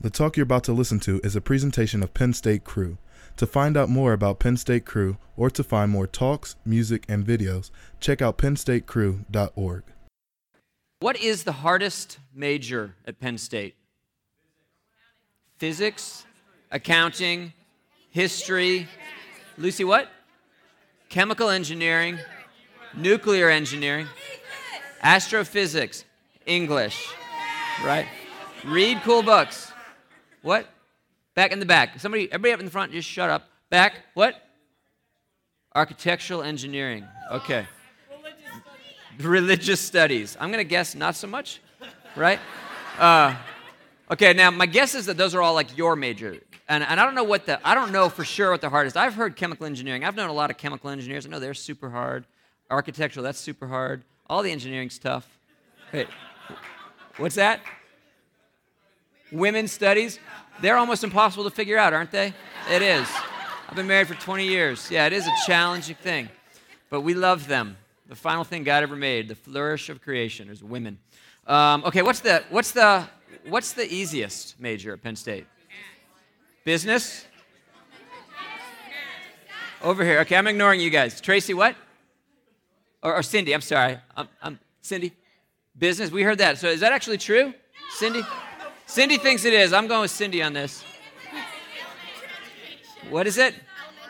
The talk you're about to listen to is a presentation of Penn State Crew. To find out more about Penn State Crew or to find more talks, music, and videos, check out pennstatecrew.org. What is the hardest major at Penn State? Physics, accounting, history. Lucy, what? Chemical engineering, nuclear engineering, astrophysics, English, right? Read cool books. What? Back in the back. Everybody up in the front, just shut up. Back, what? Architectural engineering. Okay. Religious studies. I'm going to guess not so much, right? Okay, now my guess is that those are all like your major. And I don't know I don't know for sure what the hardest. I've heard chemical engineering. I've known a lot of chemical engineers. I know they're super hard. Architectural, that's super hard. All the engineering's tough. Wait, what's that? Women's studies. They're almost impossible to figure out, aren't they? It is. I've been married for 20 years. Yeah, it is a challenging thing. But we love them. The final thing God ever made, the flourish of creation, is women. Okay, what's the easiest major at Penn State? Business? Over here. Okay, I'm ignoring you guys. Tracy, what? Or Cindy, I'm sorry. Cindy? Business? We heard that. So is that actually true? Cindy? Cindy thinks it is. I'm going with Cindy on this. What is it?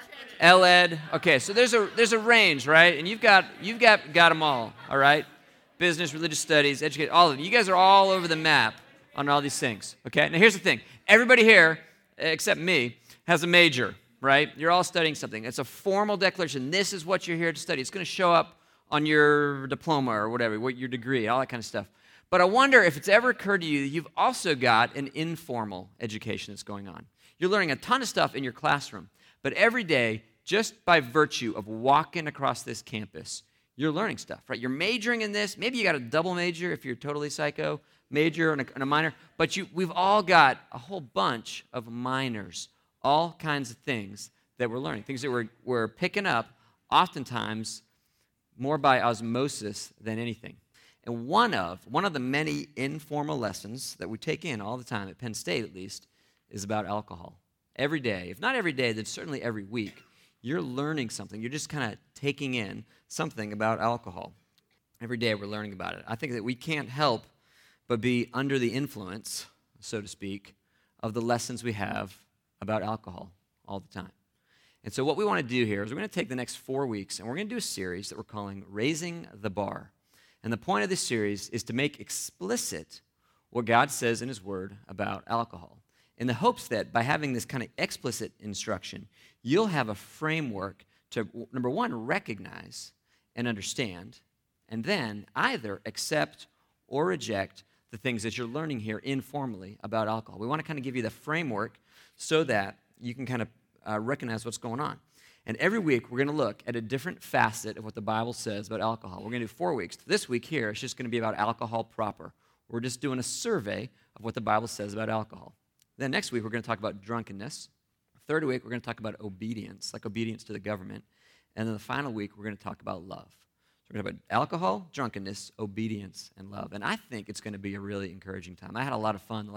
L-Ed. Okay, so there's a range, right? And you've got them all right? Business, religious studies, education, all of them. You guys are all over the map on all these things, okay? Now here's the thing. Everybody here, except me, has a major, right? You're all studying something. It's a formal declaration. This is what you're here to study. It's going to show up on your diploma or whatever, your degree, all that kind of stuff. But I wonder if it's ever occurred to you that you've also got an informal education that's going on. You're learning a ton of stuff in your classroom, but every day, just by virtue of walking across this campus, you're learning stuff, right? You're majoring in this. Maybe you got a double major if you're totally psycho, major and a minor, but we've all got a whole bunch of minors, all kinds of things that we're learning, things that we're picking up oftentimes more by osmosis than anything. And one of the many informal lessons that we take in all the time, at Penn State at least, is about alcohol. Every day, if not every day, then certainly every week, you're learning something. You're just kind of taking in something about alcohol. Every day we're learning about it. I think that we can't help but be under the influence, so to speak, of the lessons we have about alcohol all the time. And so what we want to do here is we're going to take the next 4 weeks and we're going to do a series that we're calling Raising the Bar. And the point of this series is to make explicit what God says in His Word about alcohol, in the hopes that by having this kind of explicit instruction, you'll have a framework to, number one, recognize and understand, and then either accept or reject the things that you're learning here informally about alcohol. We want to kind of give you the framework so that you can kind of recognize what's going on. And every week, we're going to look at a different facet of what the Bible says about alcohol. We're going to do 4 weeks. This week here, it's just going to be about alcohol proper. We're just doing a survey of what the Bible says about alcohol. Then next week, we're going to talk about drunkenness. Third week, we're going to talk about obedience, like obedience to the government. And then the final week, we're going to talk about love. So we're going to talk about alcohol, drunkenness, obedience, and love. And I think it's going to be a really encouraging time. I had a lot of fun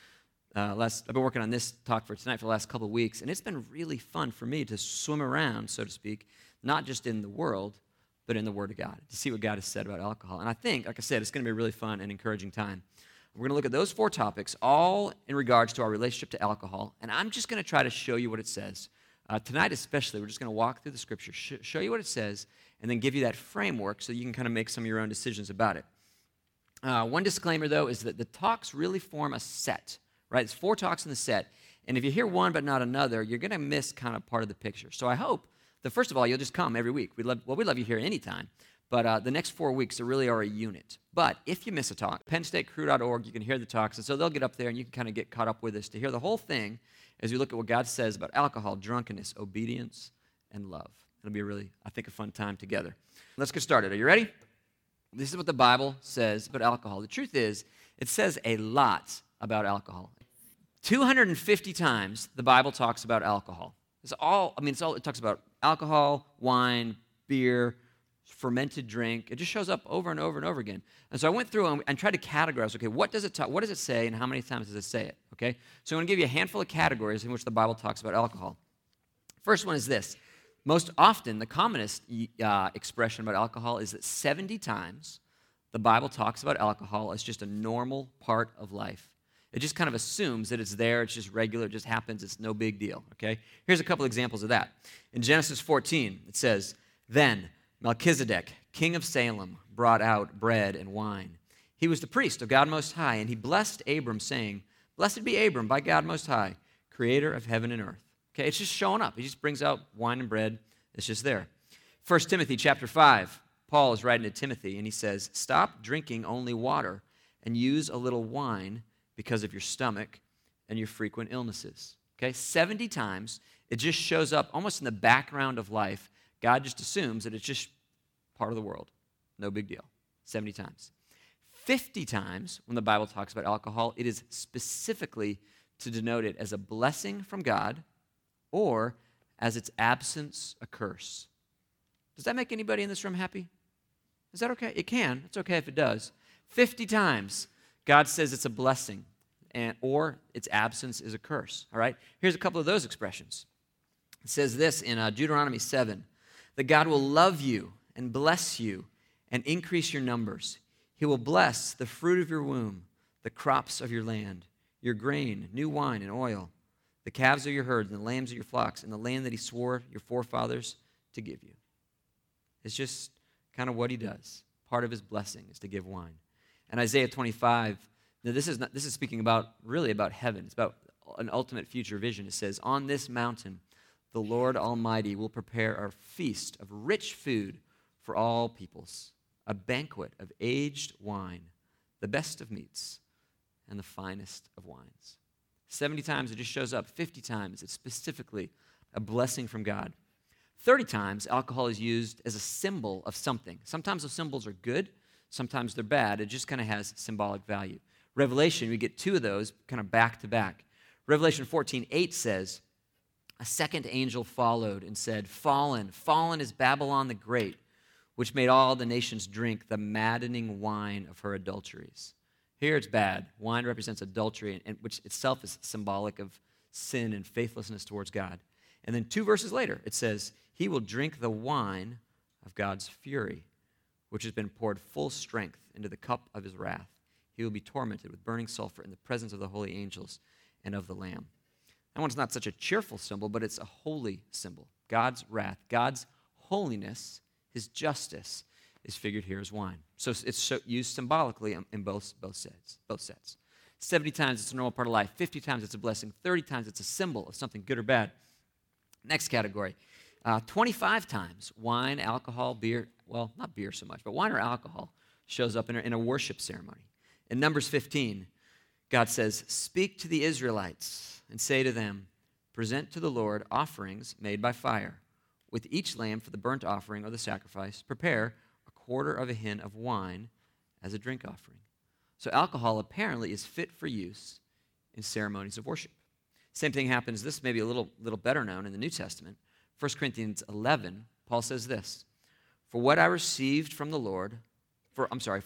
I've been working on this talk for tonight for the last couple of weeks, and it's been really fun for me to swim around, so to speak, not just in the world, but in the Word of God, to see what God has said about alcohol. And I think, like I said, it's going to be a really fun and encouraging time. We're going to look at those 4 topics, all in regards to our relationship to alcohol, and I'm just going to try to show you what it says. Tonight especially, we're just going to walk through the Scripture, show you what it says, and then give you that framework so you can kind of make some of your own decisions about it. One disclaimer, though, is that the talks really form a set. Right, it's 4 talks in the set, and if you hear one but not another, you're going to miss kind of part of the picture. So I hope that, first of all, you'll just come every week. We'd love you here anytime, but the next 4 weeks, they really are a unit. But if you miss a talk, pennstatecrew.org, you can hear the talks, and so they'll get up there, and you can kind of get caught up with us to hear the whole thing as we look at what God says about alcohol, drunkenness, obedience, and love. It'll be really, I think, a fun time together. Let's get started. Are you ready? This is what the Bible says about alcohol. The truth is, it says a lot about alcohol. 250 times the Bible talks about alcohol. It talks about alcohol, wine, beer, fermented drink. It just shows up over and over and over again. And so I went through and tried to categorize, okay, what does it say and how many times does it say it? okay? So I'm going to give you a handful of categories in which the Bible talks about alcohol. First one is this. Most often, the commonest expression about alcohol is that 70 times the Bible talks about alcohol as just a normal part of life. It just kind of assumes that it's there, it's just regular, it just happens, it's no big deal, okay? Here's a couple examples of that. In Genesis 14, it says, "Then Melchizedek, king of Salem, brought out bread and wine. He was the priest of God Most High, and he blessed Abram, saying, 'Blessed be Abram by God Most High, creator of heaven and earth.'" Okay, it's just showing up. He just brings out wine and bread. It's just there. 1 Timothy chapter 5, Paul is writing to Timothy, and he says, "Stop drinking only water and use a little wine because of your stomach and your frequent illnesses." Okay, 70 times, it just shows up almost in the background of life. God just assumes that it's just part of the world. No big deal. 70 times. 50 times, when the Bible talks about alcohol, it is specifically to denote it as a blessing from God or as its absence a curse. Does that make anybody in this room happy? Is that okay? It can. It's okay if it does. 50 times, God says it's a blessing or its absence is a curse. All right? Here's a couple of those expressions. It says this in Deuteronomy 7, that God will love you and bless you and increase your numbers. He will bless the fruit of your womb, the crops of your land, your grain, new wine, and oil, the calves of your herds and the lambs of your flocks, in the land that he swore your forefathers to give you. It's just kind of what he does. Part of his blessing is to give wine. And Isaiah 25, now this is speaking about heaven. It's about an ultimate future vision. It says, "On this mountain, the Lord Almighty will prepare a feast of rich food for all peoples, a banquet of aged wine, the best of meats, and the finest of wines." 70 times it just shows up. 50 times it's specifically a blessing from God. 30 times alcohol is used as a symbol of something. Sometimes those symbols are good, sometimes they're bad. It just kind of has symbolic value. Revelation, we get two of those kind of back to back. Revelation 14:8 says, "A second angel followed and said, 'Fallen, fallen is Babylon the Great, which made all the nations drink the maddening wine of her adulteries.'" Here it's bad. Wine represents adultery, and which itself is symbolic of sin and faithlessness towards God. And then 2 verses later, it says, "He will drink the wine of God's fury, which has been poured full strength into the cup of his wrath. He will be tormented with burning sulfur in the presence of the holy angels and of the Lamb." That one's not such a cheerful symbol, but it's a holy symbol. God's wrath, God's holiness, his justice is figured here as wine. So it's used symbolically in both sets. 70 times it's a normal part of life. 50 times it's a blessing. 30 times it's a symbol of something good or bad. Next category. 25 times wine, alcohol, beer, well, not beer so much, but wine or alcohol shows up in a worship ceremony. In Numbers 15, God says, "Speak to the Israelites and say to them, 'Present to the Lord offerings made by fire. With each lamb for the burnt offering or the sacrifice, prepare a quarter of a hin of wine as a drink offering.'" So alcohol apparently is fit for use in ceremonies of worship. Same thing happens, this may be a little better known in the New Testament. 1 Corinthians 11, Paul says this, for I received from the Lord what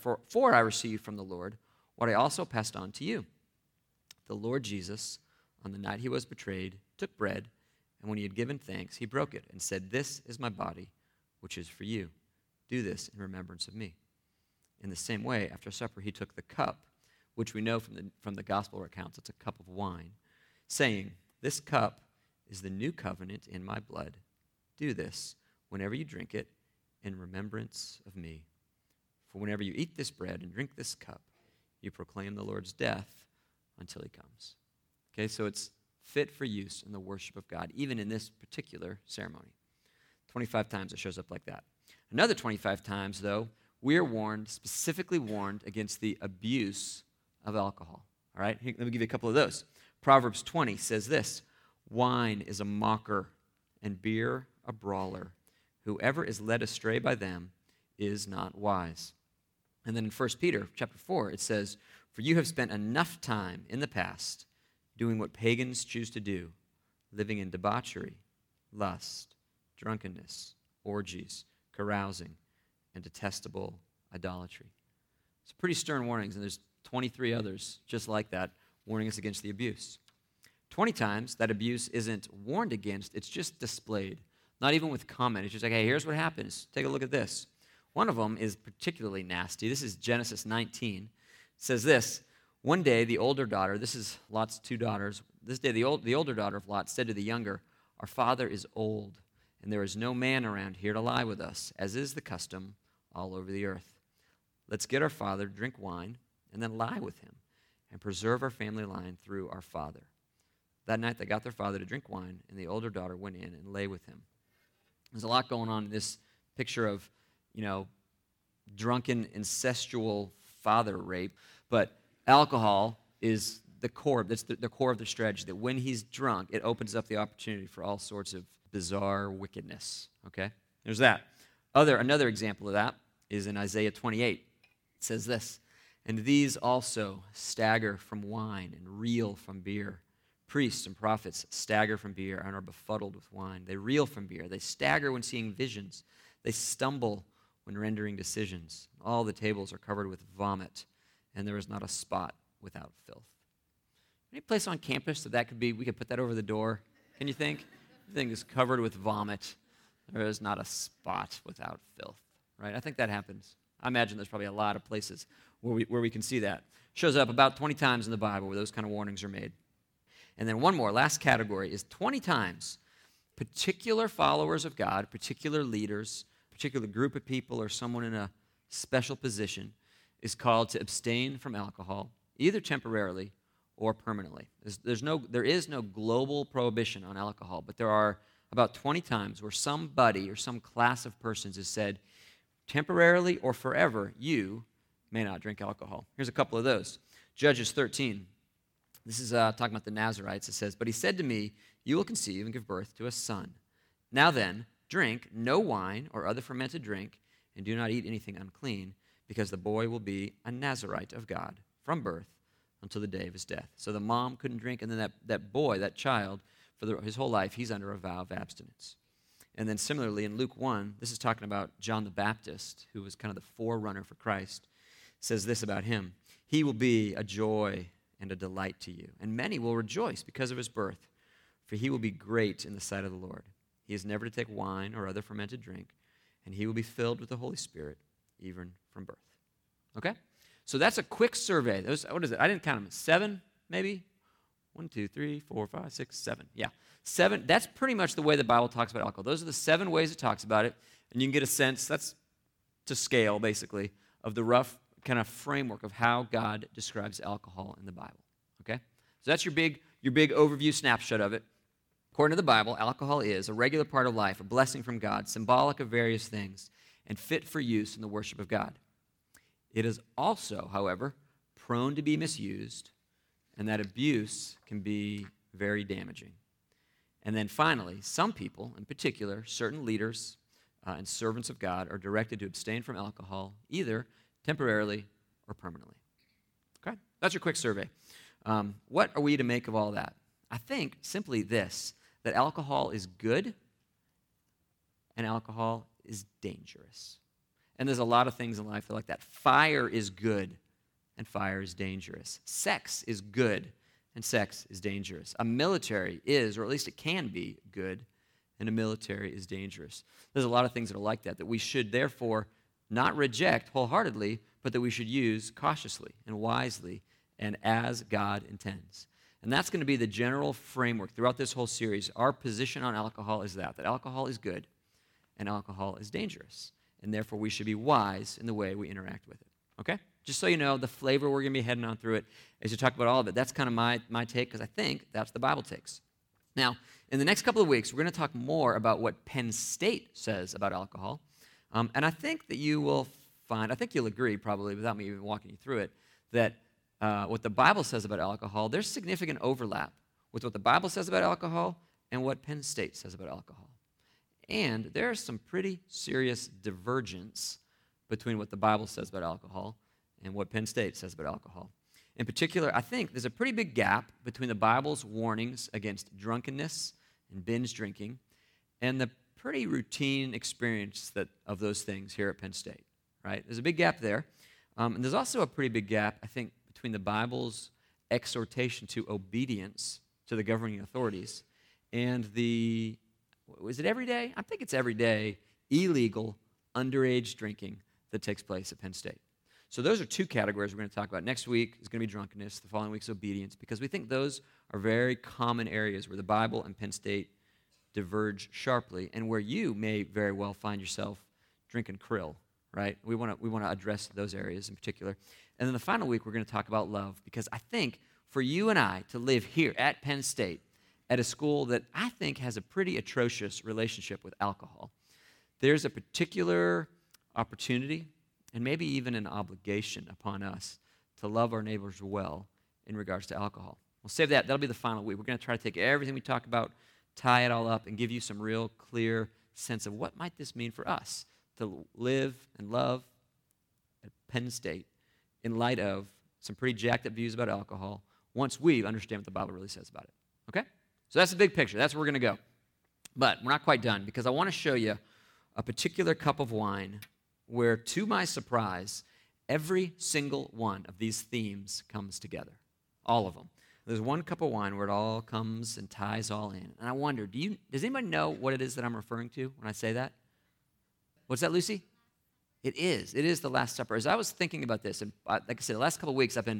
I also passed on to you. The Lord Jesus, on the night he was betrayed, took bread, and when he had given thanks, he broke it and said, 'This is my body, which is for you. Do this in remembrance of me.' In the same way, after supper, he took the cup, which we know from the gospel accounts, it's a cup of wine, saying, 'This cup is the new covenant in my blood. Do this whenever you drink it in remembrance of me. For whenever you eat this bread and drink this cup, you proclaim the Lord's death until he comes.'" Okay, so it's fit for use in the worship of God, even in this particular ceremony. 25 times it shows up like that. Another 25 times, though, we are specifically warned against the abuse of alcohol. All right, let me give you a couple of those. Proverbs 20 says this, "Wine is a mocker and beer a brawler. Whoever is led astray by them is not wise." And then in 1 Peter chapter 4, it says, "For you have spent enough time in the past doing what pagans choose to do, living in debauchery, lust, drunkenness, orgies, carousing, and detestable idolatry." It's pretty stern warnings, and there's 23 others just like that. warning us against the abuse. 20 times that abuse isn't warned against, it's just displayed. Not even with comment. It's just like, hey, here's what happens. Take a look at this. One of them is particularly nasty. This is Genesis 19. It says this, one day the older daughter, this is Lot's two daughters, this day the older daughter of Lot said to the younger, our father is old, and there is no man around here to lie with us, as is the custom all over the earth. Let's get our father to drink wine, and then lie with him, and preserve our family line through our father. That night they got their father to drink wine, and the older daughter went in and lay with him. There's a lot going on in this picture of, drunken, incestual father rape, but alcohol is the core. That's the core of the strategy, that when he's drunk, it opens up the opportunity for all sorts of bizarre wickedness, okay? There's that. Another example of that is in Isaiah 28. It says this, and these also stagger from wine and reel from beer. Priests and prophets stagger from beer and are befuddled with wine. They reel from beer. They stagger when seeing visions. They stumble when rendering decisions. All the tables are covered with vomit, and there is not a spot without filth. Any place on campus that could be, we could put that over the door, can you think? Everything is covered with vomit. There is not a spot without filth, right? I think that happens. I imagine there's probably a lot of places where we can see that. Shows up about 20 times in the Bible where those kind of warnings are made. And then one more, last category, is 20 times particular followers of God, particular leaders, particular group of people, or someone in a special position is called to abstain from alcohol, either temporarily or permanently. There is no global prohibition on alcohol, but there are about 20 times where somebody or some class of persons has said, temporarily or forever, you may not drink alcohol. Here's a couple of those. Judges 13. This is talking about the Nazarites. It says, but he said to me, you will conceive and give birth to a son. Now then, drink no wine or other fermented drink, and do not eat anything unclean, because the boy will be a Nazarite of God from birth until the day of his death. So the mom couldn't drink, and then that boy, that child, for his whole life, he's under a vow of abstinence. And then similarly, in Luke 1, this is talking about John the Baptist, who was kind of the forerunner for Christ. It says this about him, he will be a joy and a delight to you, and many will rejoice because of his birth, for he will be great in the sight of the Lord. He is never to take wine or other fermented drink, and he will be filled with the Holy Spirit, even from birth. Okay? So that's a quick survey. What is it? I didn't count them. 7, maybe? 1, 2, 3, 4, 5, 6, 7. Yeah. 7. That's pretty much the way the Bible talks about alcohol. Those are the 7 ways it talks about it, and you can get a sense, that's to scale, basically, of the rough kind of framework of how God describes alcohol in the Bible. Okay? So that's your big overview snapshot of it. According to the Bible, alcohol is a regular part of life, a blessing from God, symbolic of various things, and fit for use in the worship of God. It is also, however, prone to be misused, and that abuse can be very damaging. And then finally, some people, in particular, certain leaders and servants of God, are directed to abstain from alcohol, either temporarily or permanently. Okay? That's your quick survey. What are we to make of all that? I think simply this, that alcohol is good and alcohol is dangerous. And there's a lot of things in life that are like that. Fire is good and fire is dangerous. Sex is good and sex is dangerous. A military is, or at least it can be, good, and a military is dangerous. There's a lot of things that are like that we should therefore not reject wholeheartedly, but that we should use cautiously and wisely and as God intends. And that's going to be the general framework throughout this whole series. Our position on alcohol is that alcohol is good and alcohol is dangerous. And therefore, we should be wise in the way we interact with it. Okay? Just so you know, the flavor we're going to be heading on through it as you talk about all of it. That's kind of my take, because I think that's the Bible takes. Now, in the next couple of weeks, we're going to talk more about what Penn State says about alcohol. And I think that you will find, I think you'll agree probably without me even walking you through it, that what the Bible says about alcohol, there's significant overlap with what the Bible says about alcohol and what Penn State says about alcohol. And there's some pretty serious divergence between what the Bible says about alcohol and what Penn State says about alcohol. In particular, I think there's a pretty big gap between the Bible's warnings against drunkenness and binge drinking and the pretty routine experience of those things here at Penn State, right? There's a big gap there. And there's also a pretty big gap, I think, between the Bible's exhortation to obedience to the governing authorities, and is it every day? I think it's every day, illegal underage drinking that takes place at Penn State. So those are two categories we're going to talk about. Next week is going to be drunkenness. The following week is obedience, because we think those are very common areas where the Bible and Penn State diverge sharply, and where you may very well find yourself drinking krill, right? We want to address those areas in particular. And then the final week, we're going to talk about love, because I think for you and I to live here at Penn State, at a school that I think has a pretty atrocious relationship with alcohol, there's a particular opportunity and maybe even an obligation upon us to love our neighbors well in regards to alcohol. We'll save that. That'll be the final week. We're going to try to take everything we talk about, tie it all up, and give you some real clear sense of what might this mean for us to live and love at Penn State in light of some pretty jacked up views about alcohol once we understand what the Bible really says about it. Okay? So that's the big picture. That's where we're going to go. But we're not quite done, because I want to show you a particular cup of wine where, to my surprise, every single one of these themes comes together. All of them. There's one cup of wine where it all comes and ties all in. And I wonder, does anybody know what it is that I'm referring to when I say that? What's that, Lucy? It is. It is the Last Supper. As I was thinking about this, and like I said, the last couple of weeks I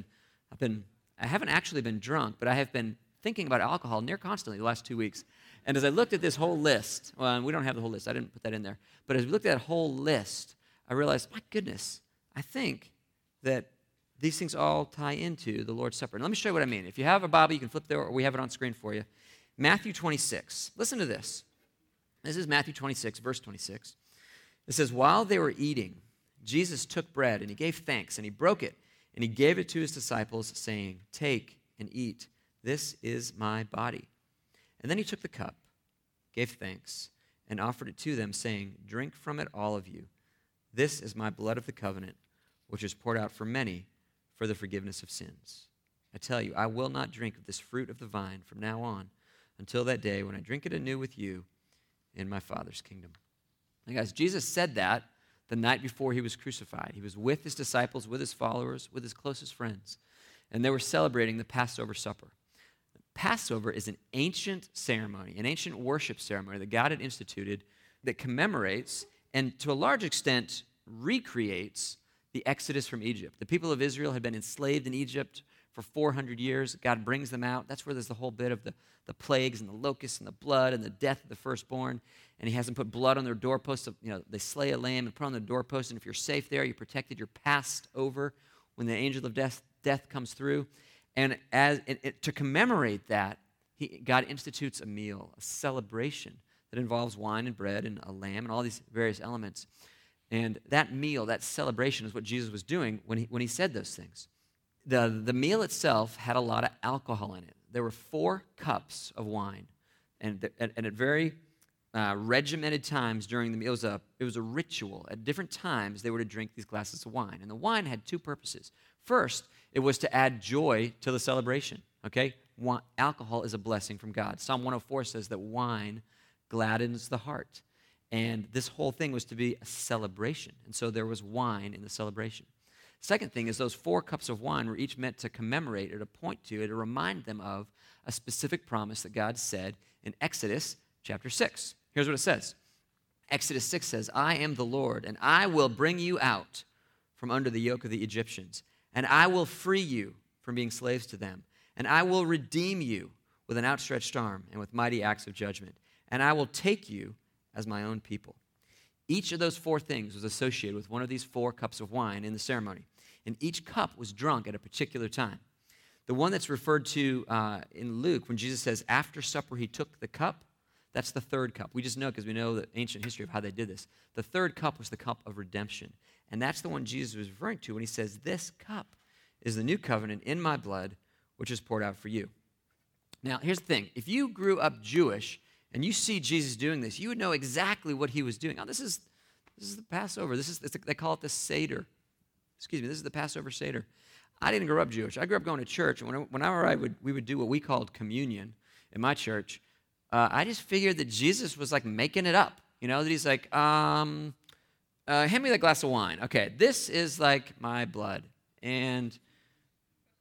haven't actually been drunk, but I have been thinking about alcohol near constantly the last 2 weeks. And as I looked at this whole list, well, we don't have the whole list. I didn't put that in there. But as we looked at that whole list, I realized, my goodness, I think that these things all tie into the Lord's Supper. And let me show you what I mean. If you have a Bible, you can flip there, or we have it on screen for you. Matthew 26. Listen to this. This is Matthew 26, verse 26. It says, while they were eating, Jesus took bread, and he gave thanks, and he broke it, and he gave it to his disciples, saying, take and eat. This is my body. And then he took the cup, gave thanks, and offered it to them, saying, drink from it, all of you. This is my blood of the covenant, which is poured out for many for the forgiveness of sins. I tell you, I will not drink of this fruit of the vine from now on until that day when I drink it anew with you in my Father's kingdom. Now, guys, Jesus said that the night before he was crucified. He was with his disciples, with his followers, with his closest friends, and they were celebrating the Passover supper. Passover is an ancient ceremony, an ancient worship ceremony that God had instituted that commemorates and to a large extent recreates the Exodus from Egypt. The people of Israel had been enslaved in Egypt for 400 years. God brings them out. That's where there's the whole bit of the plagues and the locusts and the blood and the death of the firstborn. And he has them put blood on their doorposts. They slay a lamb and put on the doorpost. And if you're safe there, you're protected. You're passed over when the angel of death comes through. And to commemorate that, God institutes a meal, a celebration that involves wine and bread and a lamb and all these various elements. And that meal, that celebration, is what Jesus was doing when he said those things. The meal itself had a lot of alcohol in it. There were 4 cups of wine, and at very regimented times during the meal, it was a ritual. At different times, they were to drink these glasses of wine, and the wine had 2 purposes. First, it was to add joy to the celebration. Okay, alcohol is a blessing from God. Psalm 104 says that wine gladdens the heart. And this whole thing was to be a celebration. And so there was wine in the celebration. Second thing is those 4 cups of wine were each meant to commemorate or to point to or to remind them of a specific promise that God said in Exodus chapter 6. Here's what it says. Exodus 6 says, I am the Lord, and I will bring you out from under the yoke of the Egyptians, and I will free you from being slaves to them, and I will redeem you with an outstretched arm and with mighty acts of judgment, and I will take you as my own people. Each of those 4 things was associated with one of these 4 cups of wine in the ceremony, and each cup was drunk at a particular time. The one that's referred to in Luke, when Jesus says, after supper he took the cup, that's the 3rd cup. We just know because we know the ancient history of how they did this. The 3rd cup was the cup of redemption, and that's the one Jesus was referring to when he says, this cup is the new covenant in my blood, which is poured out for you. Now, here's the thing. If you grew up Jewish, and you see Jesus doing this, you would know exactly what he was doing. Oh, this is the Passover. They call it the Seder. This is the Passover Seder. I didn't grow up Jewish. I grew up going to church, and whenever we would do what we called communion in my church, I just figured that Jesus was like making it up. That he's like, hand me that glass of wine. Okay, this is like my blood, and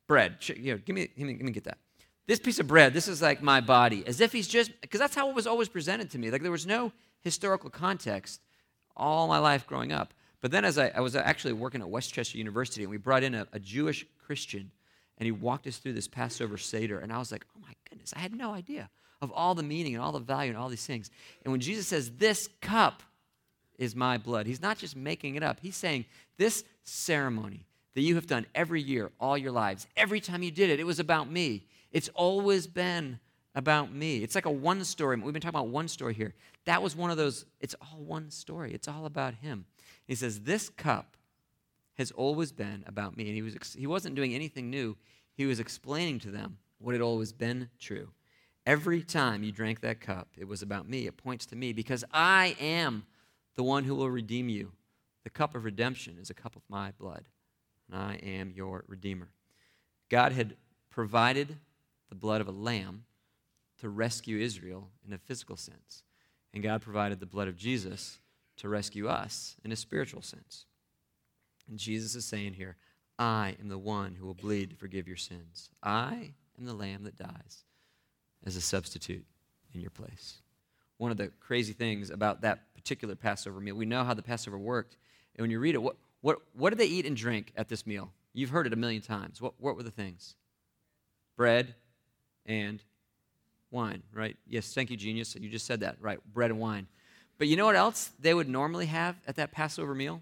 bread. Give me get that. This piece of bread, this is like my body. As if he's just, because that's how it was always presented to me. Like there was no historical context all my life growing up. But then as I was actually working at Westchester University, and we brought in a Jewish Christian, and he walked us through this Passover Seder, and I was like, oh my goodness, I had no idea of all the meaning and all the value and all these things. And when Jesus says, this cup is my blood, he's not just making it up. He's saying, this ceremony that you have done every year, all your lives, every time you did it, it was about me. It's always been about me. It's like a one story. We've been talking about one story here. That was one of those, it's all one story. It's all about him. He says, this cup has always been about me. And he wasn't doing anything new. He was explaining to them what had always been true. Every time you drank that cup, it was about me. It points to me because I am the one who will redeem you. The cup of redemption is a cup of my blood, and I am your redeemer. God had provided the blood of a lamb to rescue Israel in a physical sense, and God provided the blood of Jesus to rescue us in a spiritual sense. And Jesus is saying here, I am the one who will bleed to forgive your sins. I am the lamb that dies as a substitute in your place. One of the crazy things about that particular Passover meal, we know how the Passover worked, and when you read it, what did they eat and drink at this meal? You've heard it a million times. What were the things? Bread and wine, right? Yes, thank you, genius. You just said that, right? Bread and wine. But you know what else they would normally have at that Passover meal?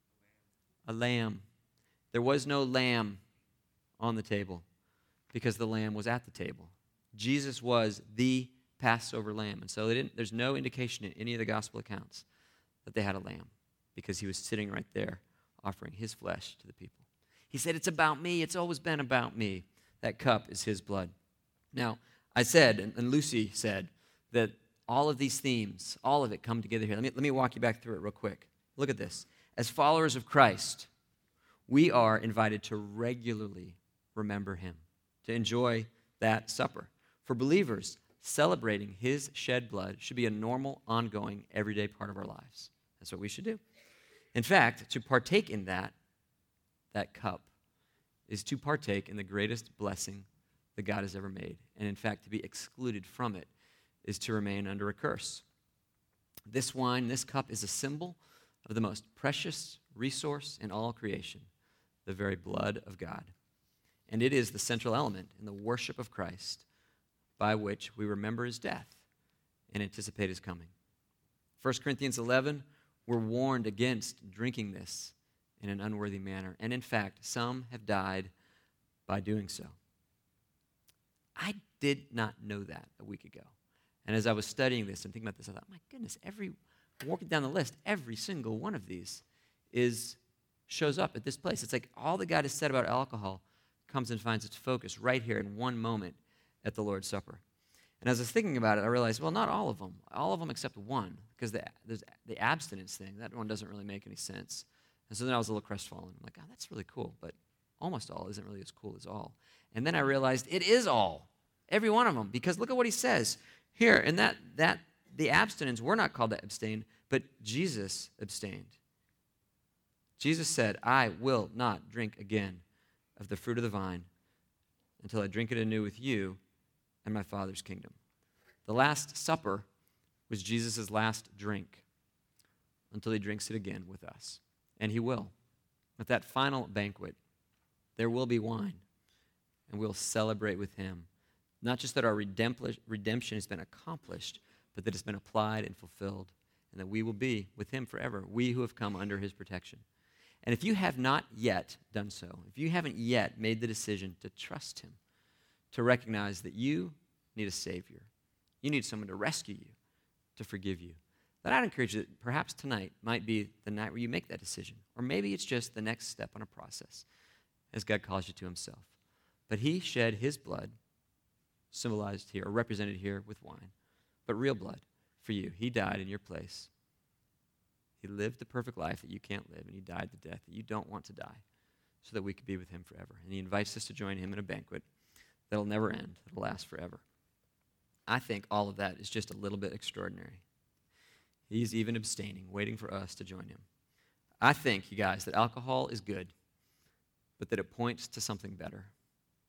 A lamb. There was no lamb on the table because the lamb was at the table. Jesus was the Passover lamb. And so there's no indication in any of the gospel accounts that they had a lamb because he was sitting right there offering his flesh to the people. He said, it's about me. It's always been about me. That cup is his blood. Now, I said, and Lucy said, that all of these themes, all of it come together here. Let me walk you back through it real quick. Look at this. As followers of Christ, we are invited to regularly remember him, to enjoy that supper. For believers, celebrating his shed blood should be a normal, ongoing, everyday part of our lives. That's what we should do. In fact, to partake in that cup is to partake in the greatest blessing that God has ever made. And in fact, to be excluded from it is to remain under a curse. This wine, this cup, is a symbol of the most precious resource in all creation, the very blood of God. And it is the central element in the worship of Christ by which we remember his death and anticipate his coming. 1 Corinthians 11, we're warned against drinking this in an unworthy manner. And in fact, some have died by doing so. I did not know that a week ago. And as I was studying this and thinking about this, I thought, my goodness, walking down the list, every single one of these shows up at this place. It's like all that God has said about alcohol comes and finds its focus right here in one moment at the Lord's Supper. And as I was thinking about it, I realized, well, not all of them except one, because there's the abstinence thing. That one doesn't really make any sense. And so then I was a little crestfallen. I'm like, oh, that's really cool, but almost all isn't really as cool as all. And then I realized it is all, every one of them, because look at what he says here. And that the abstinence, we're not called to abstain, but Jesus abstained. Jesus said, I will not drink again of the fruit of the vine until I drink it anew with you in my Father's kingdom. The Last Supper was Jesus' last drink until he drinks it again with us. And he will. At that final banquet, there will be wine, and we'll celebrate with him. Not just that our redemption has been accomplished, but that it's been applied and fulfilled, and that we will be with him forever, we who have come under his protection. And if you have not yet done so, if you haven't yet made the decision to trust him, to recognize that you need a Savior, you need someone to rescue you, to forgive you, then I'd encourage you that perhaps tonight might be the night where you make that decision. Or maybe it's just the next step on a process as God calls you to himself. But he shed his blood, symbolized here, or represented here with wine, but real blood for you. He died in your place. He lived the perfect life that you can't live, and he died the death that you don't want to die so that we could be with him forever. And he invites us to join him in a banquet that'll never end, that'll last forever. I think all of that is just a little bit extraordinary. He's even abstaining, waiting for us to join him. I think, you guys, that alcohol is good, but that it points to something better.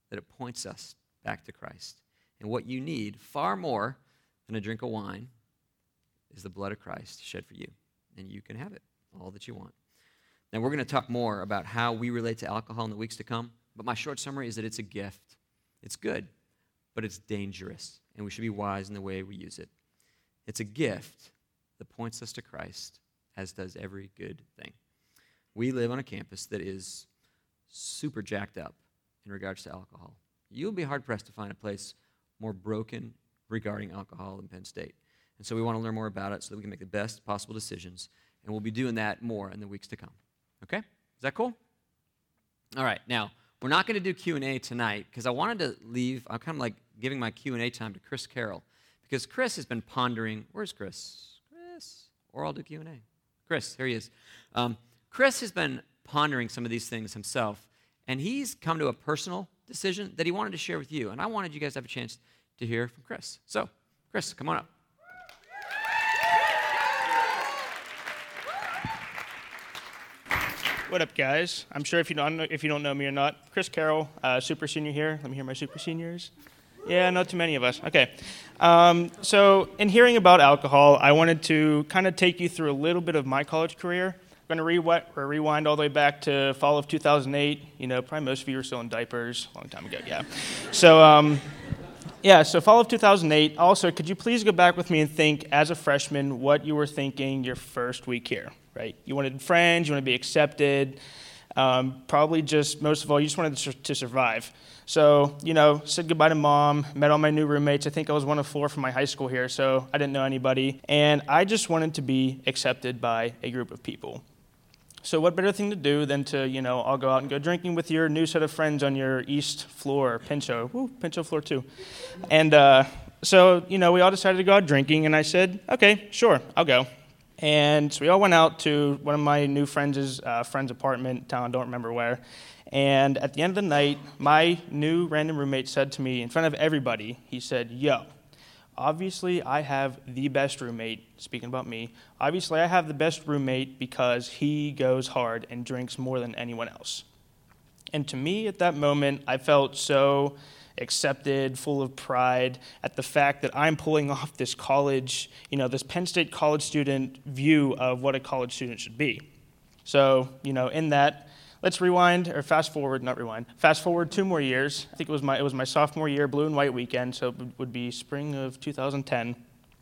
that it points us back to Christ. And what you need, far more than a drink of wine, is the blood of Christ shed for you. And you can have it, all that you want. Now, we're going to talk more about how we relate to alcohol in the weeks to come, but my short summary is that it's a gift. It's good, but it's dangerous, and we should be wise in the way we use it. It's a gift that points us to Christ, as does every good thing. We live on a campus that is super jacked up in regards to alcohol. You'll be hard-pressed to find a place more broken regarding alcohol than Penn State. And so we want to learn more about it so that we can make the best possible decisions, and we'll be doing that more in the weeks to come. Okay? Is that cool? All right. Now, we're not going to do Q&A tonight because I wanted to leave. I'm kind of like giving my Q&A time to Chris Carroll because Chris has been pondering. Where's Chris? Chris. Or I'll do Q&A. Chris, here he is. Chris has been pondering some of these things himself, and he's come to a personal decision that he wanted to share with you, and I wanted you guys to have a chance to hear from Chris. So, Chris, come on up. What up, guys? I'm sure if you don't know me or not, Chris Carroll, super senior here. Let me hear my super seniors. Yeah, not too many of us. Okay. So in hearing about alcohol, I wanted to kind of take you through a little bit of my college career. I'm going to rewind all the way back to fall of 2008. You know, probably most of you were still in diapers a long time ago, yeah. So fall of 2008. Also, could you please go back with me and think, as a freshman, what you were thinking your first week here, right? You wanted friends, you wanted to be accepted, probably just, most of all, you just wanted to survive. So, you know, said goodbye to mom, met all my new roommates. I think I was one of 4 from my high school here, so I didn't know anybody. And I just wanted to be accepted by a group of people. So what better thing to do than to, you know, all go out and go drinking with your new set of friends on your east floor, Pinchot. Woo, Pinchot floor 2. And so, you know, we all decided to go out drinking, and I said, okay, sure, I'll go. And so we all went out to one of my new friends' apartment, town, don't remember where. And at the end of the night, my new random roommate said to me in front of everybody, he said, yo, obviously I have the best roommate, speaking about me, obviously I have the best roommate because he goes hard and drinks more than anyone else. And to me at that moment, I felt so accepted, full of pride at the fact that I'm pulling off this college, you know, this Penn State college student view of what a college student should be. So, you know, in that, let's fast forward 2 more years. I think it was my sophomore year, blue and white weekend, so it would be spring of 2010.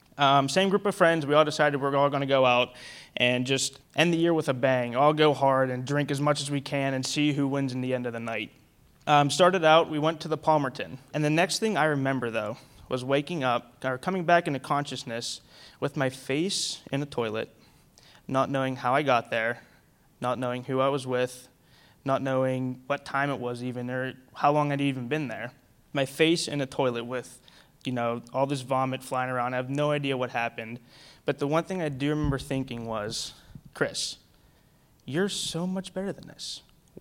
Same group of friends, we all decided we're all going to go out and just end the year with a bang, all go hard and drink as much as we can and see who wins in the end of the night. Started out, we went to the Palmerton. And the next thing I remember, though, was waking up, or coming back into consciousness with my face in a toilet, not knowing how I got there, not knowing who I was with, not knowing what time it was even, or how long I'd even been there. My face in a toilet with, you know, all this vomit flying around. I have no idea what happened. But the one thing I do remember thinking was, Chris, you're so much better than this.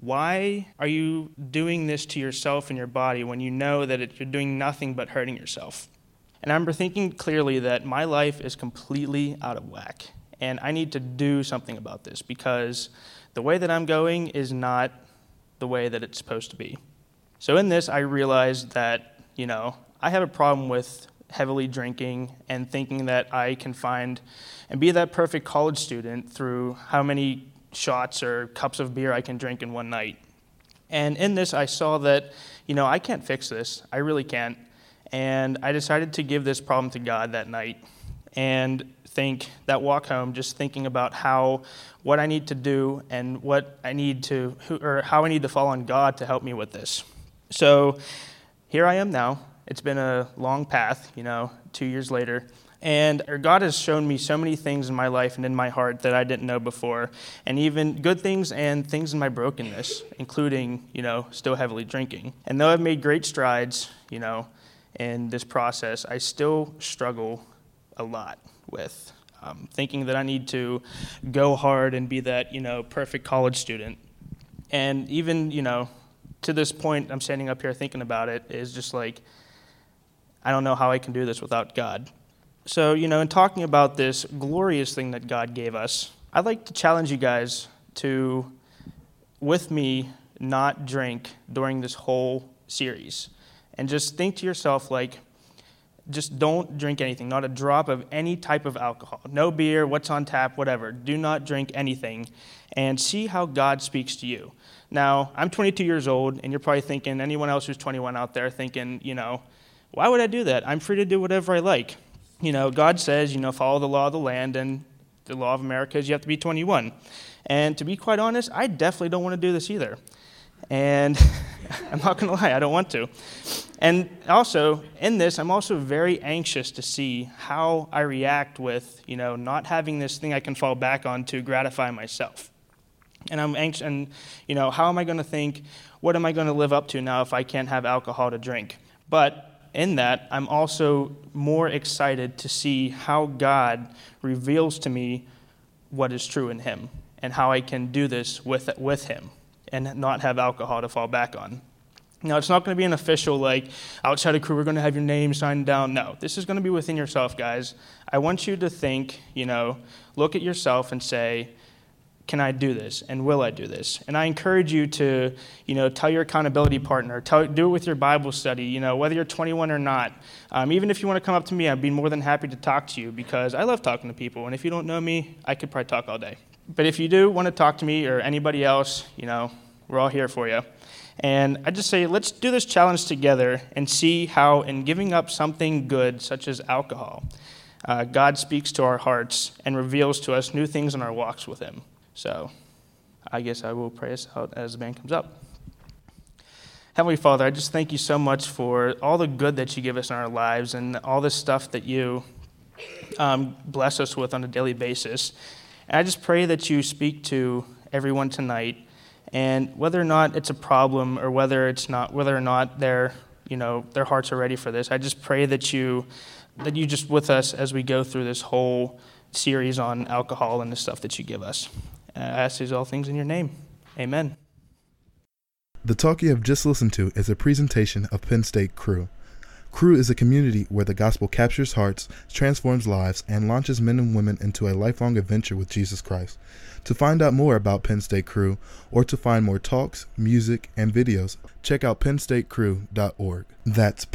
Why are you doing this to yourself and your body when you know that you're doing nothing but hurting yourself? And I remember thinking clearly that my life is completely out of whack, and I need to do something about this because the way that I'm going is not the way that it's supposed to be. So in this, I realized that, you know, I have a problem with heavily drinking and thinking that I can find and be that perfect college student through how many shots or cups of beer I can drink in one night. And in this, I saw that, you know, I can't fix this. I really can't. And I decided to give this problem to God that night and think that walk home, just thinking about what I need to do and how I need to fall on God to help me with this. So here I am now. It's been a long path, you know, 2 years later. And God has shown me so many things in my life and in my heart that I didn't know before, and even good things and things in my brokenness, including, you know, still heavily drinking. And though I've made great strides, you know, in this process, I still struggle a lot with thinking that I need to go hard and be that, you know, perfect college student. And even, you know, to this point, I'm standing up here thinking about it, is just like, I don't know how I can do this without God. So, you know, in talking about this glorious thing that God gave us, I'd like to challenge you guys to, with me, not drink during this whole series. And just think to yourself, like, just don't drink anything, not a drop of any type of alcohol. No beer, what's on tap, whatever. Do not drink anything, and see how God speaks to you. Now, I'm 22 years old, and you're probably thinking, anyone else who's 21 out there thinking, why would I do that? I'm free to do whatever I like. God says, follow the law of the land, and the law of America is you have to be 21. And to be quite honest, I definitely don't want to do this either. And I'm not going to lie, I don't want to. And also, in this, I'm also very anxious to see how I react with, not having this thing I can fall back on to gratify myself. And I'm anxious, and, how am I going to think, what am I going to live up to now if I can't have alcohol to drink? But in that, I'm also more excited to see how God reveals to me what is true in him and how I can do this with him and not have alcohol to fall back on. Now, it's not going to be an official, outside of crew, we're going to have your name signed down. No, this is going to be within yourself, guys. I want you to think, look at yourself and say, can I do this? And will I do this? And I encourage you to, tell your accountability partner, do it with your Bible study, whether you're 21 or not. Even if you want to come up to me, I'd be more than happy to talk to you because I love talking to people. And if you don't know me, I could probably talk all day. But if you do want to talk to me or anybody else, we're all here for you. And I just say, let's do this challenge together and see how in giving up something good, such as alcohol, God speaks to our hearts and reveals to us new things in our walks with him. So I guess I will pray us out as the band comes up. Heavenly Father, I just thank you so much for all the good that you give us in our lives and all this stuff that you bless us with on a daily basis. And I just pray that you speak to everyone tonight, and whether or not it's a problem or whether or not their hearts are ready for this, I just pray that you just with us as we go through this whole series on alcohol and the stuff that you give us. I ask these all things in your name. Amen. The talk you have just listened to is a presentation of Penn State Crew. Crew is a community where the gospel captures hearts, transforms lives, and launches men and women into a lifelong adventure with Jesus Christ. To find out more about Penn State Crew, or to find more talks, music, and videos, check out pennstatecrew.org. That's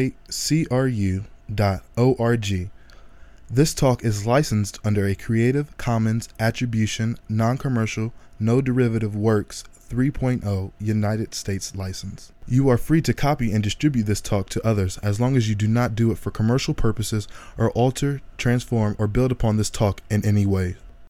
pennstatecrew.org. This talk is licensed under a Creative Commons Attribution, Non-Commercial, No Derivative Works 3.0 United States license. You are free to copy and distribute this talk to others as long as you do not do it for commercial purposes or alter, transform, or build upon this talk in any way.